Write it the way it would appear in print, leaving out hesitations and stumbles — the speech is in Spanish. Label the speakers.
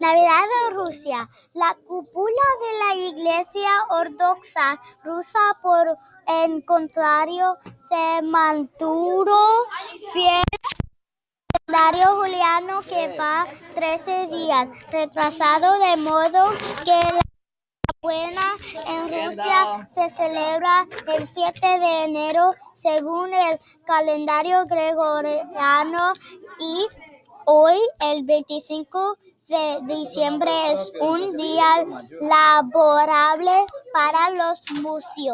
Speaker 1: Navidad en Rusia. La cúpula de la Iglesia Ortodoxa rusa, por el contrario, se mantuvo fiel al calendario juliano, que va 13 días retrasado, de modo que la Nochebuena en Rusia se celebra el 7 de enero según el calendario gregoriano, y hoy, el 25 de diciembre, es un día laborable para los museos.